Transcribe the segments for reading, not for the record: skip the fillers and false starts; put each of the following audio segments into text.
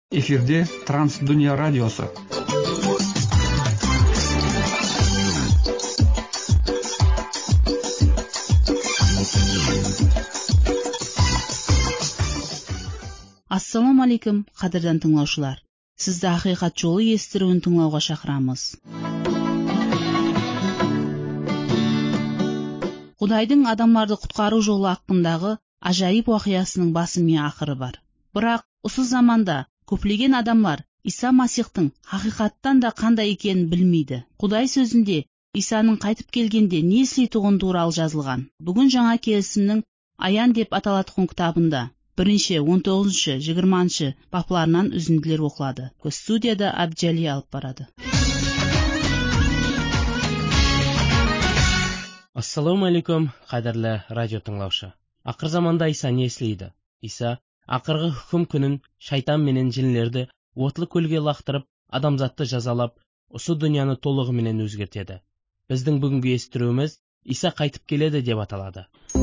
Эфирде Трансдүния радиосы. Ассаламу алейкум, қадірдан тыңлаушылар. Сізді ақиқат жолы естіруін тыңлауға шақырамыз. Құдайдың адамдарды құтқару жолы хақындағы ажайып уақиасының басы мен ақыры бар. Бірақ осы заманда көптеген адамдар Иса Масихтың хақиқаттан да қандай екенін білмейді. Құдай сөзінде Исаның қайтып келгенде не істейтұғын туралы жазылған. Бүгін жаңа келісімнің Аян деп аталатұғын кітабында 1-19-20 бапларынан үзінділер оқылады. Студияда Абджали алып барады. Ассаламу алейкум, қадірлі радио тыңлаушы. Ақыр заманда Иса не істейді? Иса ақырғы хүкім күнін шайтан менен жинлерді отлы көлге лақтырып, адамзатты жазалап, осы дүнияны толығыменен өзгертеді. Біздің бүгінгі естіруіміз Иса қайтып келеді деп аталады.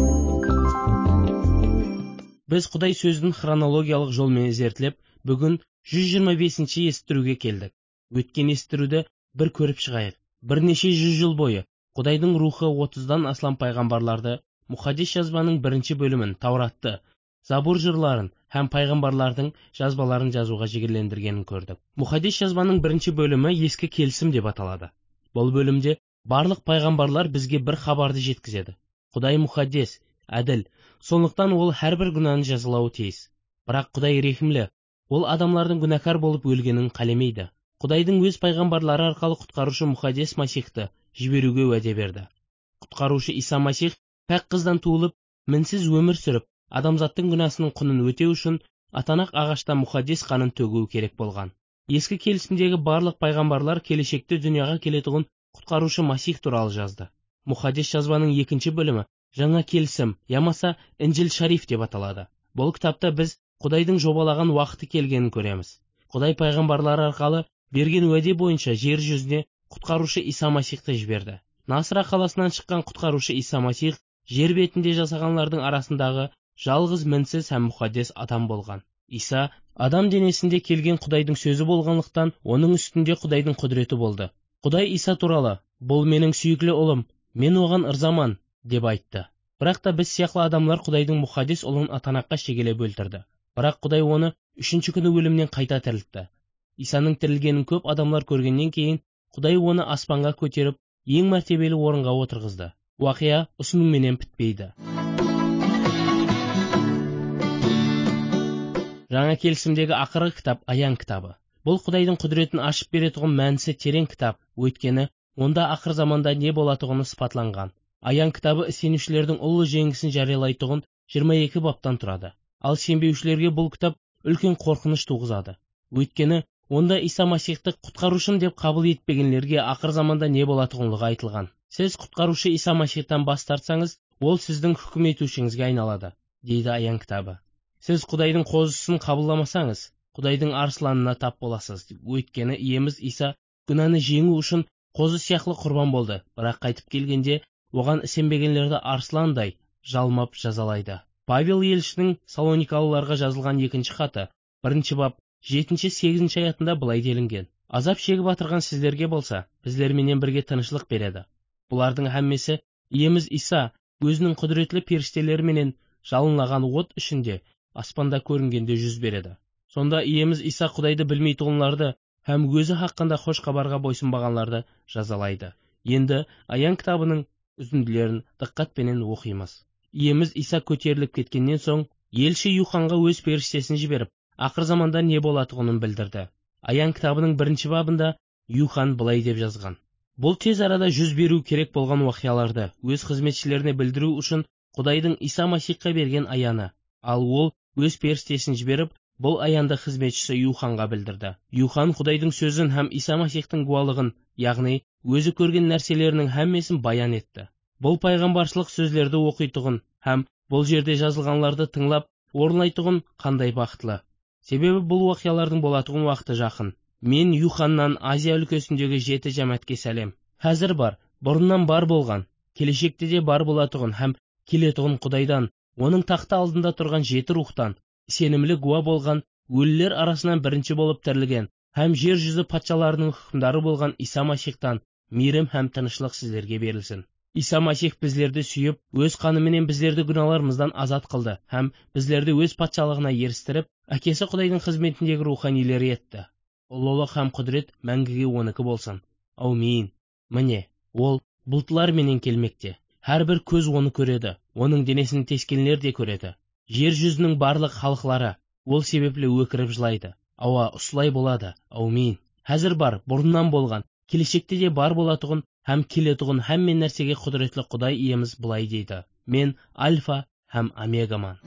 Біз Құдай сөздің хронологиялық жолмен зерттеліп, бүгін 125-ші естіруге келдік. Өткен естіруді бір көріп шығайық. Бірнеше 100 жыл бойы Құдайдың рухы 30-дан аслан пайғамбарларды, Мұхаддис жазбаның бірінші бөлімін, Тауратты, Забур жырларын һәм пайғамбарлардың жазбаларын жазуға жігерлендіргенін көрдік. Мұхаддис жазбаның бірінші бөлімі ескі келісім деп аталады. Бұл бөлімде барлық пайғамбарлар бізге бір хабарды жеткізеді. Құдай мұхаддис, әділ, сондықтан ол әрбір күнәні жазалауы тиіс. Бірақ Құдай рехімлі, ол адамлардың күнәкар болып өлгенін қаламайды. Құдайдың өз пайғамбарлары арқылы құтқарушы Мұхаддис Масихты жіберуге уәде берді. Құтқарушы Иса Масих пәк қыздан туылып, мінсіз өмір сүріп, адамзаттың күнәсінің құнын өтеу үшін атанақ ағашта Мұхаддис қанын төгуі керек болған. Ескі келісімдегі барлық пайғамбарлар келешекте дүнияға келетұғын құтқарушы Масих туралы жазды. Мұхаддис жазбаның екінші бөлімі жаңа келісім, ямаса Инжил Шариф деп аталады. Бұл кітапта біз Құдайдың жобалаған уақыты келгенін көреміз. Құдай пайғамбарлары арқылы берген уәде бойынша жер жүзіне құтқарушы Иса Масихты жіберді. Насра қаласынан шыққан құтқарушы Иса Масих жер бетінде жасағанлардың арасындағы жалғыз мінсіз һәм мұхаддис адам болған. Иса адам денесінде келген Құдайдың сөзі болғанлықтан, оның үстінде Құдайдың құдіреті болды. Құдай Иса туралы, бұл менің сүйіклі ұлым, мен оған ырзаман, деп айтты. Бірақ та біз сияқты адамлар Құдайдың мұхаддис ұлын атанаққа шегелеп өлтірді. Бірақ Құдай оны 3-ші күні өлімнен қайта тірілтті. Исаның тірілгенін көп адамлар көргеннен кейін, Құдай оны аспанға көтеріп, ең мәртебелі орынға отырғызды. Уақия осыныңменен бітпейді. Жаңа келісімдегі ақырғы кітап Аян кітабы. Бұл Құдайдың құдіретін ашып беретұғын мәнісі терең кітап, өйткені онда ақыр заманда не болатұғыны сыпатланған. Аян кітабы сенушілердің ұлы жеңісін жариялайтұғын 22 баптан тұрады. Ал сенбеушілерге бұл кітап үлкен қорқыныш туғызады. Өйткені онда Иса Масихты құтқарушым деп қабыл етпегенлерге ақыр заманда не болатұғынлығы айтылған. Сіз құтқарушы Иса Масихтан бас тартсаңыз, ол сіздің хүкім етушіңізге айналады, дейді Аян кітабы. Сіз Құдайдың қозысын қабылдамасаңыз, Құдайдың арсланына тап боласыз. Өйткені иеміз Иса күнәні жеңу үшін қозы сияқлы құрбан болды, бірақ қайтып келгенде оған сенбегенлерді арсландай жалмап жазалайды. Павел елшінің Салоникалыларға жазылған 2-ші хаты, 1-ші бап 7-8 аятында былай делінген. Азап шегіп атырған сіздерге болса, біздерменен бірге тынышлық береді. Бұлардың әммесі иеміз Иса өзінің құдіретлі періштелерменен жалынлаған от ішінде аспанда көрінгенде жүз береді. Сонда иеміз Иса Құдайды білмейтұғынларды һәм өзі хақында хош хабарға бойсынбағанларды жазалайды. Енді Аян кітабының үзінділерін диққатпенен оқимыз. Иеміз Иса көтеріліп кеткеннен соң, елші Юханға өз періштесін жіберіп, ақыр заманда не болатұғынын білдірді. Аян кітабының 1-ші бабында Юхан былай деп жазған. Бұл тез арада жүз беру керек болған уақияларды өз қызметшілеріне білдіру үшін Құдайдың Иса Масихқа берген аяны. Ал ол өз періштесін жіберіп, бұл аянды қызметшісі Юханға білдірді. Юхан Құдайдың сөзін һәм Иса Масихтың гуалығын, яғни өзі көрген нәрселерінің әммесін баян етті. Бұл пайғамбаршылық сөздерді оқитұғын һәм бұл жерде жазылғанларды тыңлап, орынлайтұғын қандай бақытлы. Себебі бұл уақиялардың болатұғын уақыты жақын. Мен Юханнан Азия өлкесіндегі 7 жәмәтке сәлем. Хәзір бар, бұрыннан бар болған, келешекте де бар болатұғын һәм келетұғын Құдайдан, оның тақта алдында тұрған 7 рухтан, сенімлі гуа болған өлілер арасынан бірінші болып тірілген һәм жер жүзі патшаларының хукімдары болған Иса Масихтан мейірім һәм тынычлық сіздерге берілсін. Иса Масих біздерді сүйіп, өз қанымен біздерді күнәларымыздан азат қылды һәм біздерді өз патшалығына ерістіріп, әкесі Құдайдың қызметіндегі руханилері етті. Ұлылық һәм құдірет мәңгіге оныкі болсын. Аумин. Міне, ол бұлтлар менен келмекте. Әрбір көз оны көреді, оның денесін тескенлер де көреді. Жер жүзінің барлық халықлары ол себеплі өкіріп жылайды. Ауа, ұсылай болады. Аумин. Әзір бар, бұрыннан болған, келешекте де бар болатұғын һәм келетұғын һәммен нәрсеге құдіретлі Құдай иеміз бұлай дейді. Мен Альфа һәм Омегаман.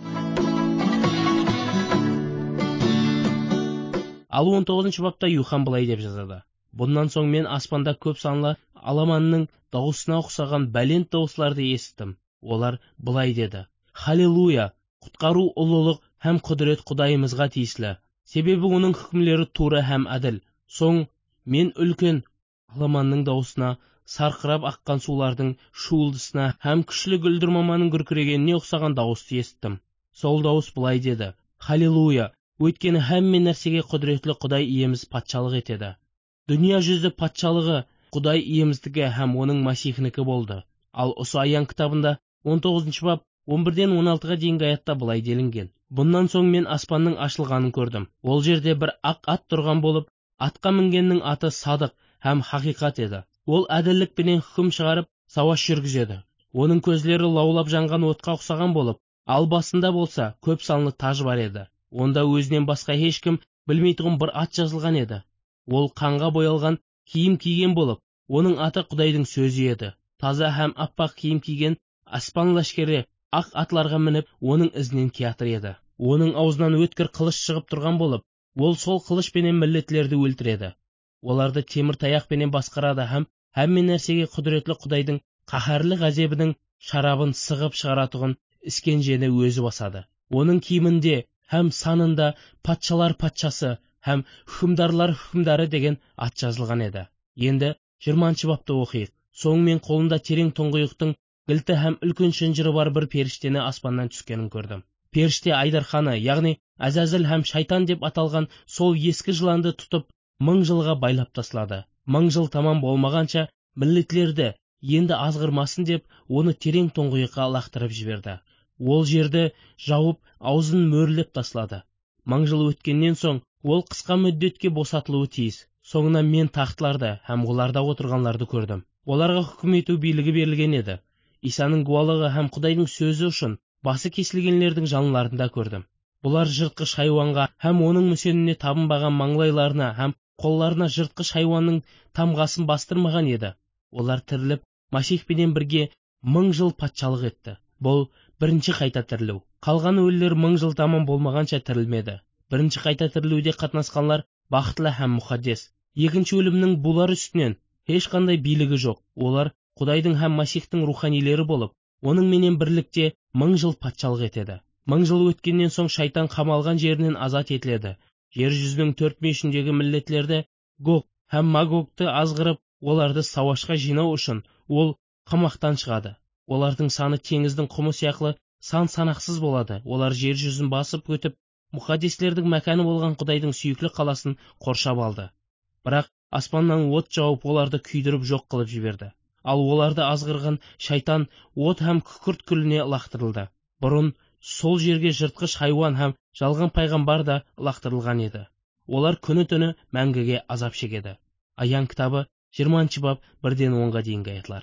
Ал 19 бапта Юхан бұлай деп жазады. Бұндан соң мен аспанда көп санлы аламанның дауысына ұқсаған бәлент дауысларды естідім. Олар бұлай деді: Халилуя! Құтқару, ұлылық һәм құдірет Құдайымызға тиесілі. Себебі оның хүкімлері тура һәм әділ. Соң мен үлкен аламанның дауысына, сарқырап аққан сулардың шуылдысына һәм күшлі гүлдірмаманың гүркірегеніне ұқсаған дауысты естідім. Сол дауыс бұлай деді: Халилуя! Өйткені һәмме нәрсеге құдіретлі Құдай иеміз патшалық етеді. Дүния жүзі патшалығы Құдай иеміздігі һәм оның Масихінікі болды. Ал осы аян кітабында 19 бап 11-ден 16-ға дейінгі аятта былай делінген: Бұндан соң мен аспанның ашылғанын көрдім. Ол жерде бір ақ ат тұрған болып, атқа мінгеннің аты Садық һәм Хақиқат еді. Ол әділдікпенен хүкім шығарып, сауаш жүргізеді. Оның көздері лаулап жанған отқа ұқсаған болып, ал басында болса көп санлы таж бар еді. Онда өзінен басқа ешкім білмейтұғын бір ат жазылған еді. Ол қанға боялған киім киген болып, оның аты Құдайдың сөзі еді. Таза һәм аппақ киім киген аспан лашкері ақ атларға мініп, оның ізінен келатыр еді. Оның аузынан өткір қылыш шығып тұрған болып, ол сол қылышпенен миллетлерді өлтіреді. Оларды темір таяқпенен басқарады һәм һәмме нәрсеге құдіретлі Құдайдың қаһарлы ғазебінің шарабын сығып шығаратұғын іскенжені өзі басады. Оның киімінде һәм санында патшалар патшасы һәм хүкімдарлар хүкімдары деген ат жазылған еді. Енді 20 бапты оқиық. Соң мен қолында терең тұңғиықтың кілті һәм үлкен шынжыры бар бір періштені аспаннан түскенін көрдім. Періште айдарханы, яғни Әзәзіл һәм шайтан деп аталған сол ескі жыланды тұтып 1000 жылға байлап таслады. 1000 жыл тамам болмағанша миллетлерді енді азғырмасын деп оны терең тұңғиыққа лақтырып жіберді. Ол жерді жауып, аузын мөрлеп таслады. 1000 жыл өткеннен соң ол қысқа мүддетке босатылуы тиіс. Соңынан мен тақтыларды һәм оларда отырғанларды көрдім. Оларға хүкім ету билігі берілген еді. Исаның гуалығы һәм Құдайдың сөзі үшін басы кесілгенлердің жанларында көрдім. Бұлар жыртқыш хайуанға һәм оның мүсеніне табынбаған маңлайларына һәм қолларына жыртқыш хайуанның тамғасын бастырмаған еді. Олар тіріліп, Масихпенен бірге 1000 жыл патшалық етті. Бұл бірінші қайта тірілу. Қалған өлілер 1000 жыл тамам болмағанша тірілмеді. Бірінші қайта тірілуде қатынасқанлар бақытлы һәм мұқаддес. Екінші өлімнің бұлар үстінен ешқандай билігі жоқ. Олар Құдайдың һәм Масихтың руханилері болып, оның менен бірлікте 1000 жыл патшалық етеді. 1000 жыл өткеннен соң шайтан қамалған жерінен азат етіледі. Жер жүзінің 4 мешіндегі миллетлерді, Гог һәм Магогты азғырып, оларды сауашқа жинау үшін ол қамақтан шығады. Олардың саны теңіздің құмы сияқлы сан-санақсыз болады. Олар жер жүзін басып өтіп, мұқаддеслердің мәкәні болған Құдайдың сүйіклі қаласын қоршап алды. Бірақ аспаннан от жауып, оларды күйдіріп жоқ қылып жіберді. Ал оларды азғырған шайтан от һәм күкірт күліне лақтырылды. Бұрын сол жерге жыртқыш хайуан һәм жалған пайғамбар да лақтырылған еді. Олар күні-түні мәңгіге азап шегеді. Аян кітабы 20 бап 1-ден 10-ға дейінгі аятлар.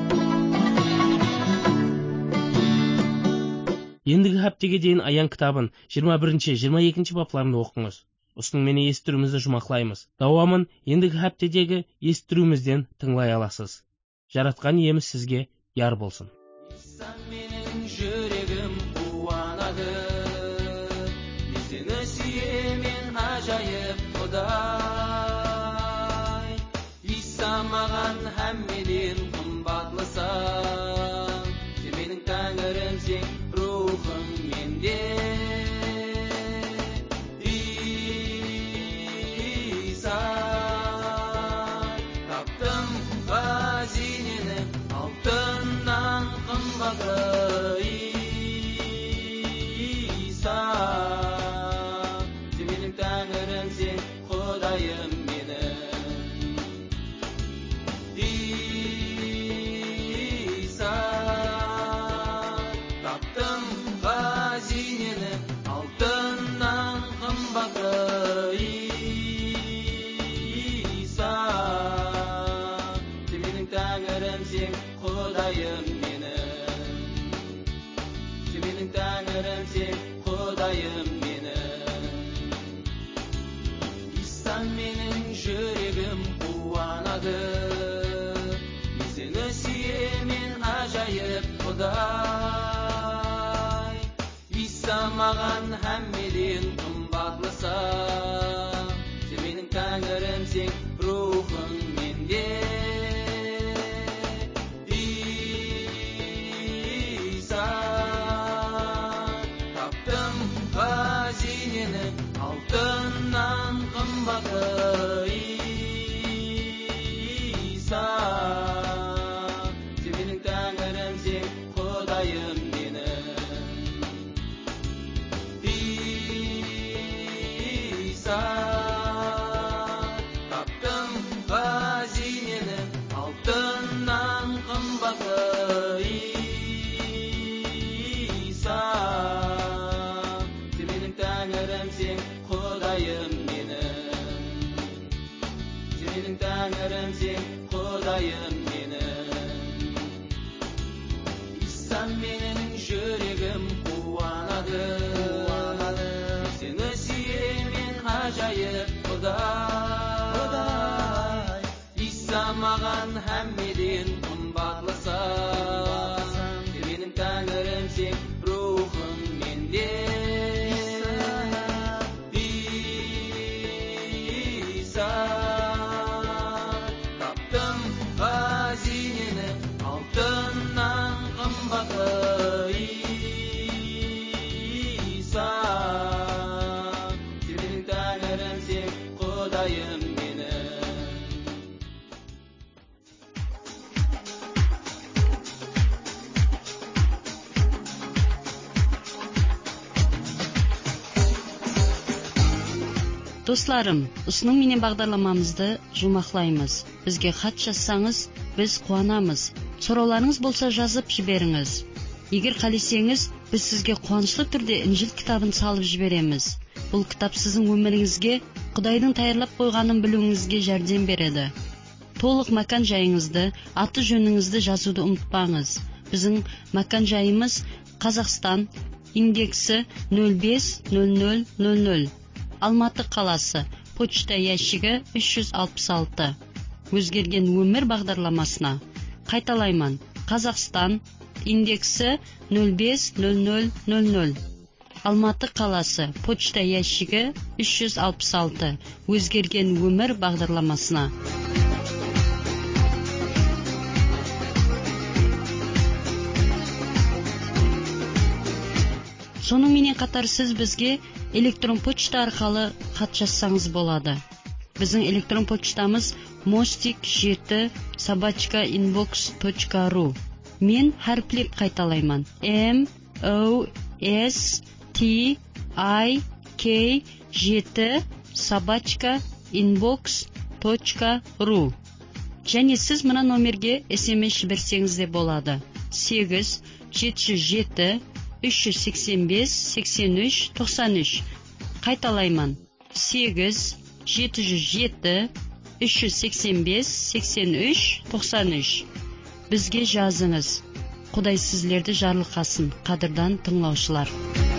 Ендігі хаптеге дейін аян кітабын 21-22 бапларында оқыңыз. Осының мені естіруімізді жұмақлаймыз. Дауамын ендігі хаптедегі естіруімізден тыңлай аласыз. Жаратқан иеміз сізге яр болсын. Иса менің жүрегім қуанады, сені сүйемін ажайып Құдай. Иса маған һәммеден қымбатлысың, сен менің тәңірімсің, рухым менде. Иса, таптым хазинені алтыннан қымбатты. Иса, сен менің Құдайым менің. Иса, таптым хазинені, алтыннан қымбатты. Иса, сен менің тәңірім, сен Құдайым менің. Сен менің тәңірім, сен Құдайым менің. Иса, менің жүрегім қуанады. Мен сені сүйемін, ажайып Құдай. Иса маған һәммеден қымбатлыса. Сен менің тәңірім, сен рухың менде. Иса, таптым хазинені, алтыннан қымбатты. Иса, сен менің тәңірім, сен Құдайым менің. Иса, таптым хазинені, алтыннан қымбатты. Иса, сен менің тәңірім, сен Құдайым менің. Сен менің тәңірім, сен Құдайым менің. Иса, менің жүрегім қуанады. Сені сүйемін, ажайып Құдай. Иса маған һәммеден қымбатлыса. Сен менің тәңірім, сен рухың менде. Иса, таптым хазинені, алтыннан қымбатты. Иса, сен менің тәңірім, сен Құдайым менің. Достарым, ұсының менен бағдарламамызды жұмақлаймыз. Бізге хат жазсаңыз, біз қуанамыз. Сұрауларыңыз болса жазып жіберіңіз. Егер қалесеңіз, біз сізге қуанышлы түрде Инжил кітабын салып жібереміз. Бұл кітап сіздің өміріңізге Құдайдың таярлап қойғанын білуіңізге жәрдем береді. Толық мәкан жайыңызды, аты жөніңізді жазуды ұмытпаңыз. Біздің мәкан жайымыз Қазақстан, индексі 050000, Алматы қаласы, почта ящигі 366. Өзгерген өмір бағдарламасына. Қайталаймын. Қазақстан, индексі 050000, Алматы қаласы, почта ящигі 366. Өзгерген өмір бағдарламасына. Сонымен қатар сіз бізге электрон почта арқылы хат жазсаңыз болады. Біздің электрон почтамыз mostik7@inbox.ru. Мен harflep қайталаймын. mostik7@inbox.ru. Және сіз мына номерге SMS жіберсеңіз де болады. 8-707 385-83-93. Қайталаймын. 8-707 385-83-93. Бізге жазыңыз. Құдай сіздерді жарылқасын, қадірдан тыңлаушылар.